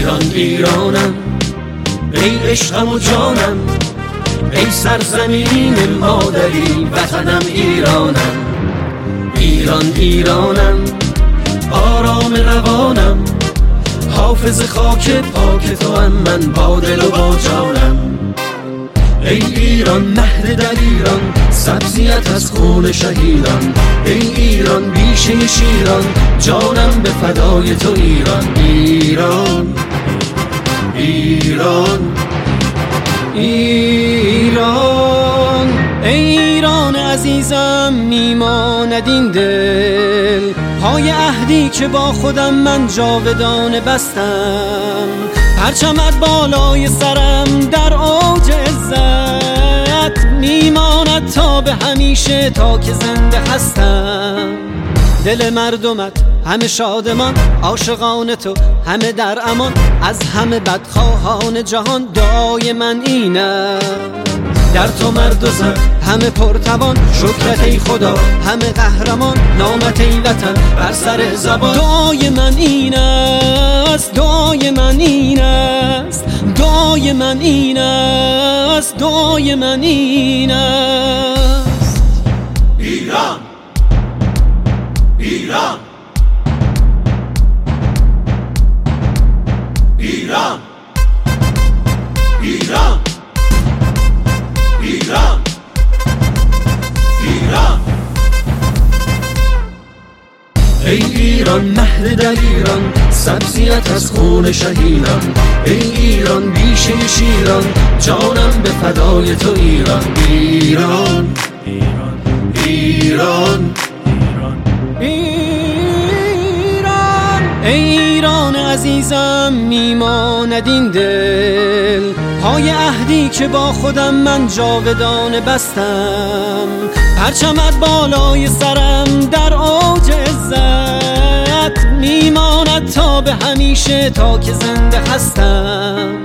ایران ایرانم، ای عشقم و جانم، ای سرزمین مادری وطنم ایرانم. ایران ایرانم، آرام روانم، حافظ خاک پاک توام من با دل و با جانم. ای ایران مهد در ایران، سبزیت از خون شهیدان. ای ایران بیشه شیران، جانم به فدای تو ایران. ایران ایران ایران، ای ایران عزیزم میماند این دل، پای عهدی که با خودم من جاودانه بستم. پرچمت بالای سرم در اوج عزت، میماند تا به همیشه تا که زنده هستم. دل مردمت همه شادمان، عاشقان تو همه در امان، از همه بدخواهان جهان دعای من اینه. در تو مرد و زن همه پرتوان، شکرت ای خدا همه قهرمان، نامت ای وطن بر سر زبان. دعای من این است، دعای من این است، دعای من این است، دعای من این است. ایران ایران ایران ایران ایران ایران، ای ایران مهد در ایران، سبزیت از خون شهیدان. ای ایران بیشه شیران، جانم به فدای تو ایران. ایران ایران ایران، ای ایران عزیزم میماند این دل، پای عهدی که با خودم من جاودانه بستم. پرچمت بالای سرم در اوج عزت، میماند تا به همیشه تا که زنده هستم.